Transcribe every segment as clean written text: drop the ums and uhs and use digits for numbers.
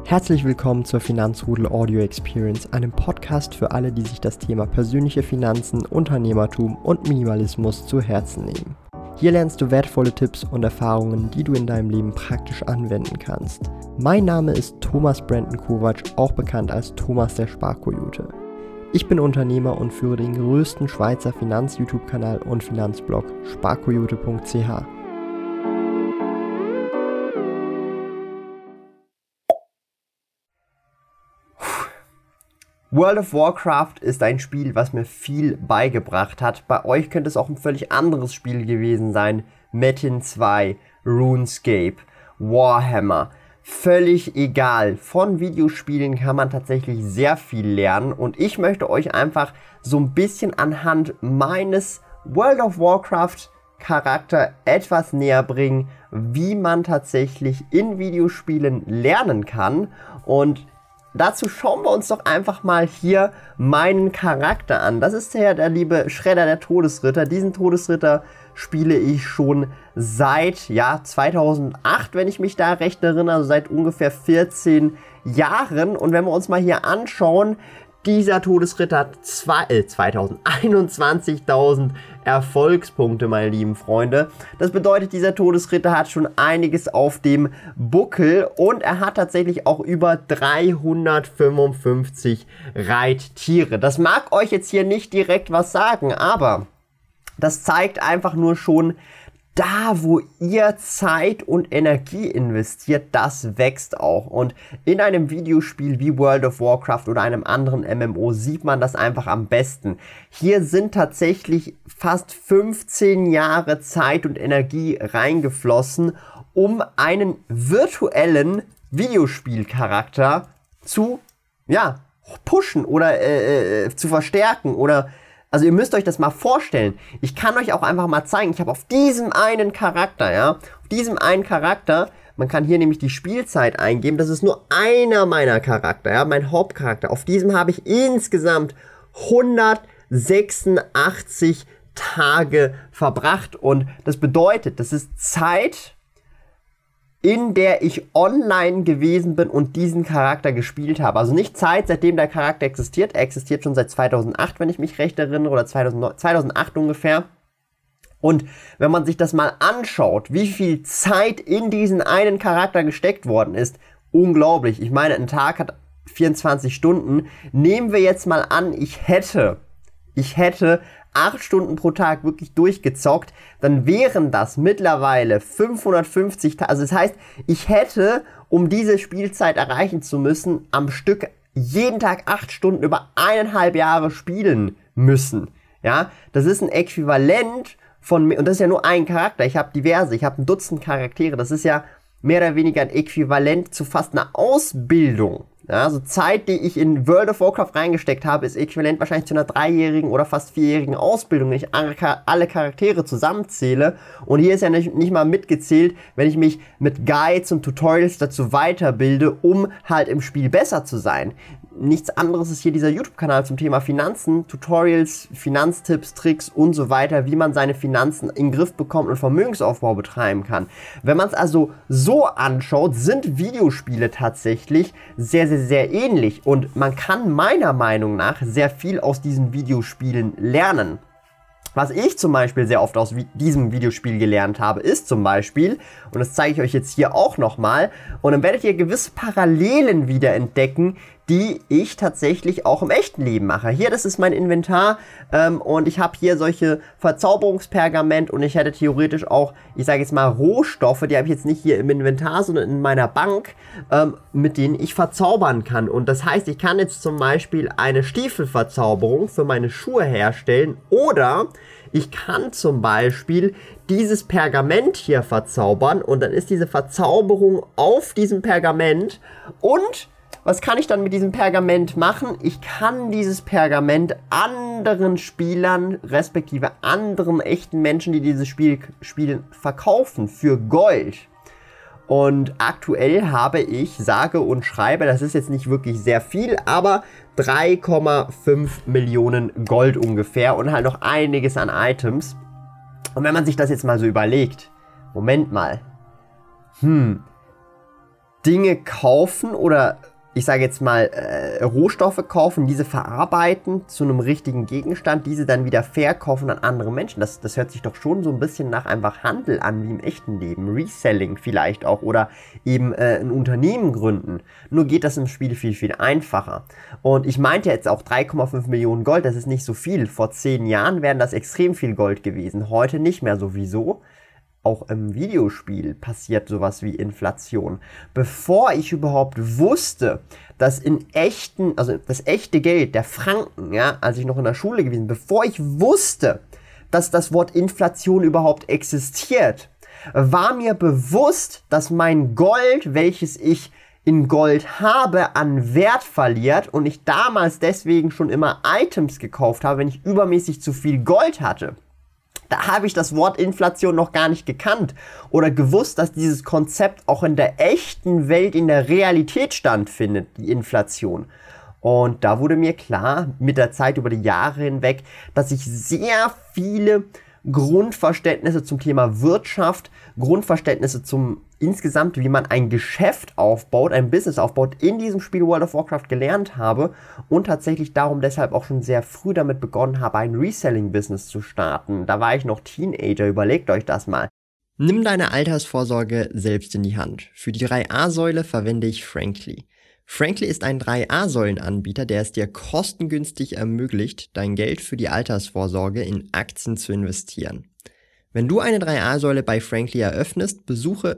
Herzlich willkommen zur Finanzrudel Audio Experience, einem Podcast für alle, die sich das Thema persönliche Finanzen, Unternehmertum und Minimalismus zu Herzen nehmen. Hier lernst du wertvolle Tipps und Erfahrungen, die du in deinem Leben praktisch anwenden kannst. Mein Name ist Thomas Brandon Kovac, auch bekannt als Thomas der Sparkoyote. Ich bin Unternehmer und führe den größten Schweizer Finanz-YouTube-Kanal und Finanzblog sparkoyote.ch. World of Warcraft ist ein Spiel, was mir viel beigebracht hat. Bei euch könnte es auch ein völlig anderes Spiel gewesen sein. Metin 2, RuneScape, Warhammer. Völlig egal. Von Videospielen kann man tatsächlich sehr viel lernen. Und ich möchte euch einfach so ein bisschen anhand meines World of Warcraft Charakter etwas näher bringen, wie man tatsächlich in Videospielen lernen kann. Und dazu schauen wir uns doch einfach mal hier meinen Charakter an. Das ist der liebe Shredder, der Todesritter. Diesen Todesritter spiele ich schon seit 2008, wenn ich mich da recht erinnere, also seit ungefähr 14 Jahren. Und wenn wir uns mal hier anschauen, dieser Todesritter hat 21.000 Erfolgspunkte, meine lieben Freunde. Das bedeutet, dieser Todesritter hat schon einiges auf dem Buckel und er hat tatsächlich auch über 355 Reittiere. Das mag euch jetzt hier nicht direkt was sagen, aber das zeigt einfach nur schon, da, wo ihr Zeit und Energie investiert, das wächst auch. Und in einem Videospiel wie World of Warcraft oder einem anderen MMO sieht man das einfach am besten. Hier sind tatsächlich fast 15 Jahre Zeit und Energie reingeflossen, um einen virtuellen Videospielcharakter zu pushen oder zu verstärken oder... Also ihr müsst euch das mal vorstellen. Ich kann euch auch einfach mal zeigen, ich habe auf diesem einen Charakter, man kann hier nämlich die Spielzeit eingeben, das ist nur einer meiner Charakter, mein Hauptcharakter. Auf diesem habe ich insgesamt 186 Tage verbracht und das bedeutet, das ist Zeit, in der ich online gewesen bin und diesen Charakter gespielt habe. Also nicht Zeit, seitdem der Charakter existiert. Er existiert schon seit 2008, wenn ich mich recht erinnere, oder 2008 ungefähr. Und wenn man sich das mal anschaut, wie viel Zeit in diesen einen Charakter gesteckt worden ist, unglaublich. Ich meine, ein Tag hat 24 Stunden. Nehmen wir jetzt mal an, ich hätte 8 Stunden pro Tag wirklich durchgezockt, dann wären das mittlerweile 550 Tage. Also das heißt, ich hätte, um diese Spielzeit erreichen zu müssen, am Stück jeden Tag 8 Stunden über 1,5 Jahre spielen müssen. Ja, das ist ein Äquivalent von mir, und das ist ja nur ein Charakter. Ich habe diverse, ich habe ein Dutzend Charaktere. Das ist ja mehr oder weniger ein Äquivalent zu fast einer Ausbildung. Ja, also Zeit, die ich in World of Warcraft reingesteckt habe, ist äquivalent wahrscheinlich zu einer 3-jährigen oder fast 4-jährigen Ausbildung, wenn ich alle Charaktere zusammenzähle. Und hier ist ja nicht mal mitgezählt, wenn ich mich mit Guides und Tutorials dazu weiterbilde, um halt im Spiel besser zu sein. Nichts anderes ist hier dieser YouTube-Kanal zum Thema Finanzen, Tutorials, Finanztipps, Tricks und so weiter, wie man seine Finanzen in den Griff bekommt und Vermögensaufbau betreiben kann. Wenn man es also so anschaut, sind Videospiele tatsächlich sehr, sehr, sehr ähnlich und man kann meiner Meinung nach sehr viel aus diesen Videospielen lernen. Was ich zum Beispiel sehr oft aus diesem Videospiel gelernt habe, ist zum Beispiel, und das zeige ich euch jetzt hier auch nochmal, und dann werdet ihr gewisse Parallelen wieder entdecken, die ich tatsächlich auch im echten Leben mache. Hier, das ist mein Inventar und ich habe hier solche Verzauberungspergament und ich hätte theoretisch auch, ich sage jetzt mal Rohstoffe, die habe ich jetzt nicht hier im Inventar, sondern in meiner Bank, mit denen ich verzaubern kann. Und das heißt, ich kann jetzt zum Beispiel eine Stiefelverzauberung für meine Schuhe herstellen oder ich kann zum Beispiel dieses Pergament hier verzaubern und dann ist diese Verzauberung auf diesem Pergament. Und was kann ich dann mit diesem Pergament machen? Ich kann dieses Pergament anderen Spielern, respektive anderen echten Menschen, die dieses Spiel spielen, verkaufen für Gold. Und aktuell habe ich, sage und schreibe, das ist jetzt nicht wirklich sehr viel, aber 3,5 Millionen Gold ungefähr und halt noch einiges an Items. Und wenn man sich das jetzt mal so überlegt, Moment mal, Dinge kaufen oder ich sage jetzt mal Rohstoffe kaufen, diese verarbeiten zu einem richtigen Gegenstand, diese dann wieder verkaufen an andere Menschen. Das hört sich doch schon so ein bisschen nach einfach Handel an, wie im echten Leben. Reselling vielleicht auch oder eben ein Unternehmen gründen. Nur geht das im Spiel viel, viel einfacher. Und ich meinte jetzt auch 3,5 Millionen Gold, das ist nicht so viel. Vor 10 Jahren wären das extrem viel Gold gewesen, heute nicht mehr sowieso. Auch im Videospiel passiert sowas wie Inflation. Bevor ich überhaupt wusste, dass also das echte Geld, der Franken, ja, als ich noch in der Schule gewesen bin, bevor ich wusste, dass das Wort Inflation überhaupt existiert, war mir bewusst, dass mein Gold, welches ich in Gold habe, an Wert verliert und ich damals deswegen schon immer Items gekauft habe, wenn ich übermäßig zu viel Gold hatte. Da habe ich das Wort Inflation noch gar nicht gekannt oder gewusst, dass dieses Konzept auch in der echten Welt, in der Realität stattfindet, die Inflation. Und da wurde mir klar, mit der Zeit über die Jahre hinweg, dass ich sehr viele Grundverständnisse zum Thema Wirtschaft, Grundverständnisse zum insgesamt, wie man ein Geschäft aufbaut, ein Business aufbaut, in diesem Spiel World of Warcraft gelernt habe und tatsächlich darum deshalb auch schon sehr früh damit begonnen habe, ein Reselling-Business zu starten. Da war ich noch Teenager, überlegt euch das mal. Nimm deine Altersvorsorge selbst in die Hand. Für die 3A-Säule verwende ich Frankly. Frankly ist ein 3A-Säulen-Anbieter, der es dir kostengünstig ermöglicht, dein Geld für die Altersvorsorge in Aktien zu investieren. Wenn du eine 3A-Säule bei Frankly eröffnest, besuche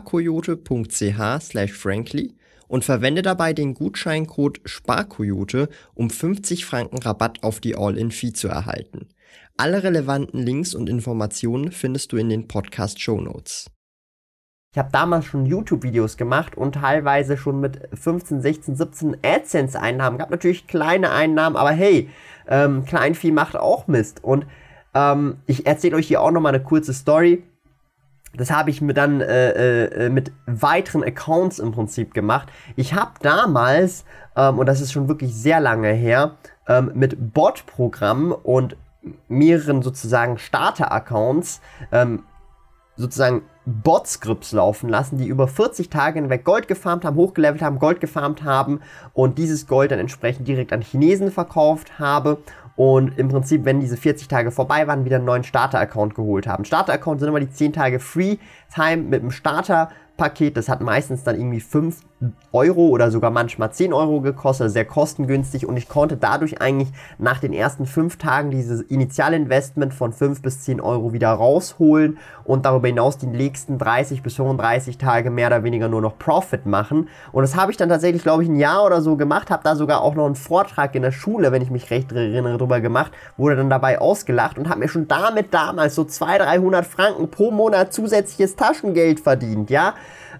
sparkoyote.ch/Frankly und verwende dabei den Gutscheincode SPARKOYOTE, um 50 Franken Rabatt auf die All-In-Fee zu erhalten. Alle relevanten Links und Informationen findest du in den Podcast-Shownotes. Ich habe damals schon YouTube-Videos gemacht und teilweise schon mit 15, 16, 17 AdSense-Einnahmen gehabt. Natürlich kleine Einnahmen, aber hey, Kleinvieh macht auch Mist. Und ich erzähle euch hier auch nochmal eine kurze Story. Das habe ich mir dann mit weiteren Accounts im Prinzip gemacht. Ich habe damals, und das ist schon wirklich sehr lange her, mit Bot-Programmen und mehreren sozusagen Starter-Accounts sozusagen Bot-Scripts laufen lassen, die über 40 Tage hinweg Gold gefarmt haben, hochgelevelt haben, Gold gefarmt haben und dieses Gold dann entsprechend direkt an Chinesen verkauft habe und im Prinzip, wenn diese 40 Tage vorbei waren, wieder einen neuen Starter-Account geholt haben. Starter-Account sind immer die 10 Tage Free-Time mit dem Starter-Paket. Das hat meistens dann irgendwie 5 Euro oder sogar manchmal 10 Euro gekostet, also sehr kostengünstig und ich konnte dadurch eigentlich nach den ersten 5 Tagen dieses Initialinvestment von 5 bis 10 Euro wieder rausholen und darüber hinaus die nächsten 30 bis 35 Tage mehr oder weniger nur noch Profit machen. Und das habe ich dann tatsächlich, glaube ich, ein Jahr oder so gemacht, habe da sogar auch noch einen Vortrag in der Schule, wenn ich mich recht erinnere, drüber gemacht, wurde dann dabei ausgelacht und habe mir schon damit damals so 200-300 Franken pro Monat zusätzliches Taschengeld verdient, ja.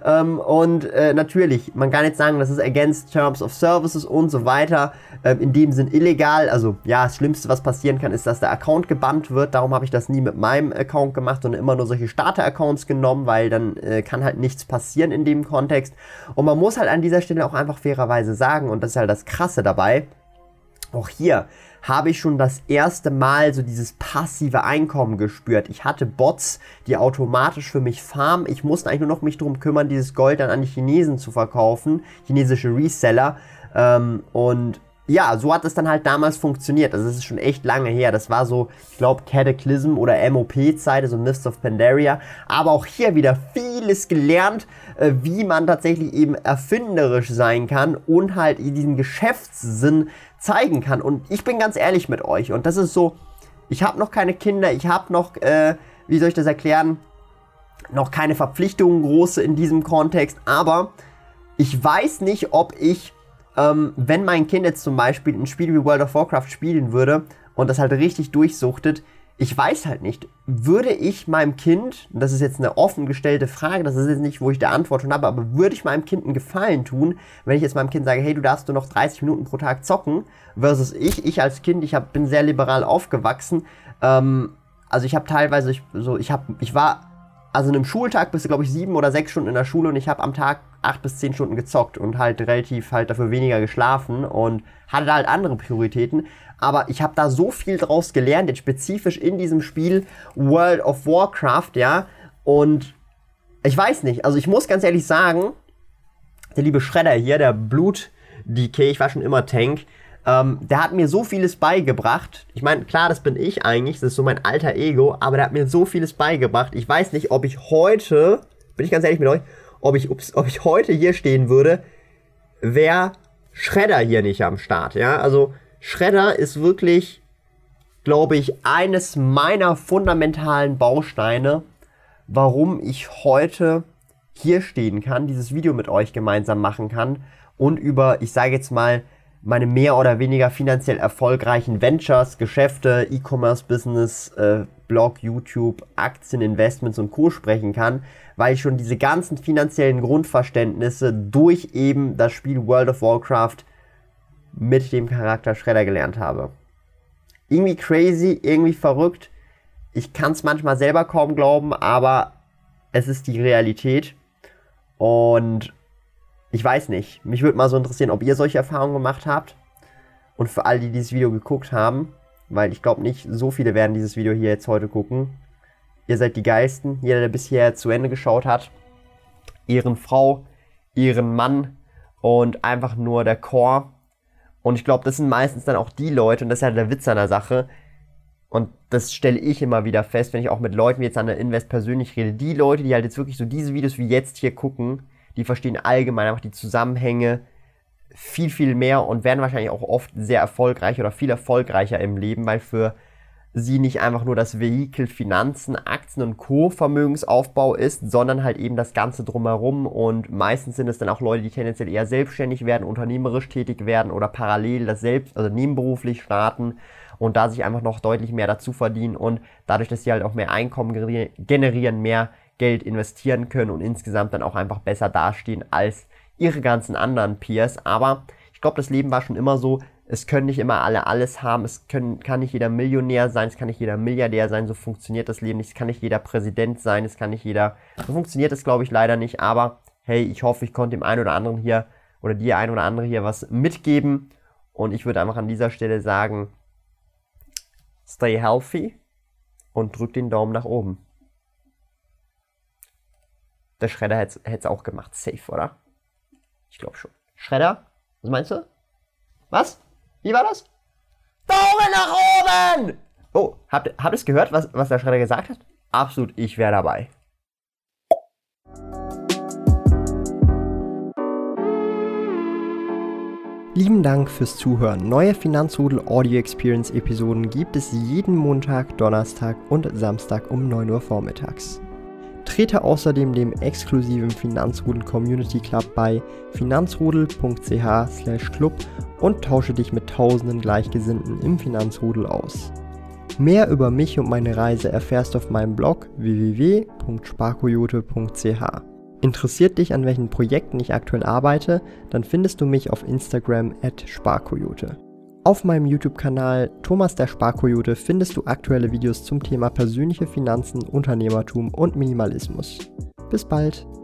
Natürlich, man kann jetzt sagen, das ist against Terms of Services und so weiter, in dem Sinn illegal. Also ja, das Schlimmste, was passieren kann, ist, dass der Account gebannt wird. Darum habe ich das nie mit meinem Account gemacht, sondern immer nur solche Starter-Accounts genommen, weil dann kann halt nichts passieren in dem Kontext. Und man muss halt an dieser Stelle auch einfach fairerweise sagen, und das ist halt das Krasse dabei, auch hier habe ich schon das erste Mal so dieses passive Einkommen gespürt. Ich hatte Bots, die automatisch für mich farmen. Ich musste eigentlich nur noch mich darum kümmern, dieses Gold dann an die Chinesen zu verkaufen, chinesische Reseller. Und ja, so hat es dann halt damals funktioniert. Also das ist schon echt lange her. Das war so, ich glaube, Cataclysm oder MOP-Zeit, also Mists of Pandaria. Aber auch hier wieder vieles gelernt, wie man tatsächlich eben erfinderisch sein kann und halt diesen Geschäftssinn zeigen kann. Und ich bin ganz ehrlich mit euch. Und das ist so, ich habe noch keine Kinder, ich habe noch, wie soll ich das erklären, noch keine Verpflichtungen große in diesem Kontext. Aber ich weiß nicht, ob ich, wenn mein Kind jetzt zum Beispiel ein Spiel wie World of Warcraft spielen würde und das halt richtig durchsuchtet, ich weiß halt nicht, würde ich meinem Kind, das ist jetzt eine offen gestellte Frage, das ist jetzt nicht, wo ich die Antwort schon habe, aber würde ich meinem Kind einen Gefallen tun, wenn ich jetzt meinem Kind sage, hey, du darfst nur noch 30 Minuten pro Tag zocken, versus ich als Kind, bin sehr liberal aufgewachsen, also ich habe teilweise, ich war, also in einem Schultag bist du, glaube ich, 7 oder 6 Stunden in der Schule und ich habe am Tag 8 bis 10 Stunden gezockt und halt relativ halt dafür weniger geschlafen und hatte da halt andere Prioritäten. Aber ich habe da so viel draus gelernt, jetzt spezifisch in diesem Spiel World of Warcraft, ja. Und ich weiß nicht, also ich muss ganz ehrlich sagen, der liebe Shredder hier, der Blut-DK, ich war schon immer Tank, der hat mir so vieles beigebracht. Ich meine, klar, das bin ich eigentlich, das ist so mein alter Ego, aber der hat mir so vieles beigebracht. Ich weiß nicht, ob ich heute, bin ich ganz ehrlich mit euch, ob ich heute hier stehen würde, wäre Shredder hier nicht am Start, ja. Also Shredder ist wirklich, glaube ich, eines meiner fundamentalen Bausteine, warum ich heute hier stehen kann, dieses Video mit euch gemeinsam machen kann und über, ich sage jetzt mal, meine mehr oder weniger finanziell erfolgreichen Ventures, Geschäfte, E-Commerce-Business, Blog, YouTube, Aktien, Investments und Co. sprechen kann, weil ich schon diese ganzen finanziellen Grundverständnisse durch eben das Spiel World of Warcraft mit dem Charakter Shredder gelernt habe. Irgendwie crazy, irgendwie verrückt. Ich kann es manchmal selber kaum glauben, aber es ist die Realität. Und ich weiß nicht, mich würde mal so interessieren, ob ihr solche Erfahrungen gemacht habt. Und für alle, die dieses Video geguckt haben, weil ich glaube nicht, so viele werden dieses Video hier jetzt heute gucken. Ihr seid die Geilsten, jeder, der bisher zu Ende geschaut hat. Ehrenfrau, Ehrenmann und einfach nur der Core. Und ich glaube, das sind meistens dann auch die Leute, und das ist ja der Witz an der Sache, und das stelle ich immer wieder fest, wenn ich auch mit Leuten wie jetzt an der Invest persönlich rede, die Leute, die halt jetzt wirklich so diese Videos wie jetzt hier gucken, die verstehen allgemein einfach die Zusammenhänge viel, viel mehr und werden wahrscheinlich auch oft sehr erfolgreich oder viel erfolgreicher im Leben, weil für sie nicht einfach nur das Vehikel Finanzen, Aktien und Co. Vermögensaufbau ist, sondern halt eben das Ganze drumherum, und meistens sind es dann auch Leute, die tendenziell eher selbstständig werden, unternehmerisch tätig werden oder parallel das selbst, also nebenberuflich starten und da sich einfach noch deutlich mehr dazu verdienen und dadurch, dass sie halt auch mehr Einkommen generieren, mehr Geld investieren können und insgesamt dann auch einfach besser dastehen als ihre ganzen anderen Peers. Aber ich glaube, das Leben war schon immer so, es können nicht immer alle alles haben, kann nicht jeder Millionär sein, es kann nicht jeder Milliardär sein, so funktioniert das Leben nicht, es kann nicht jeder Präsident sein, es kann nicht jeder, so funktioniert es glaube ich leider nicht, aber hey, ich hoffe, ich konnte dem einen oder anderen hier oder die ein oder andere hier was mitgeben und ich würde einfach an dieser Stelle sagen, stay healthy und drück den Daumen nach oben. Der Shredder hätte es auch gemacht, safe, oder? Ich glaube schon. Shredder, was meinst du? Was? Wie war das? Daumen nach oben! Oh, habt ihr es gehört, was der Shredder gesagt hat? Absolut, ich wäre dabei. Lieben Dank fürs Zuhören. Neue Finanzrudel Audio Experience Episoden gibt es jeden Montag, Donnerstag und Samstag um 9 Uhr vormittags. Trete außerdem dem exklusiven Finanzrudel Community Club bei finanzrudel.ch/club und tausche dich mit tausenden Gleichgesinnten im Finanzrudel aus. Mehr über mich und meine Reise erfährst du auf meinem Blog www.sparkoyote.ch. Interessiert dich, an welchen Projekten ich aktuell arbeite, dann findest du mich auf Instagram @sparkoyote. Auf meinem YouTube-Kanal Thomas der Sparkoyote findest du aktuelle Videos zum Thema persönliche Finanzen, Unternehmertum und Minimalismus. Bis bald!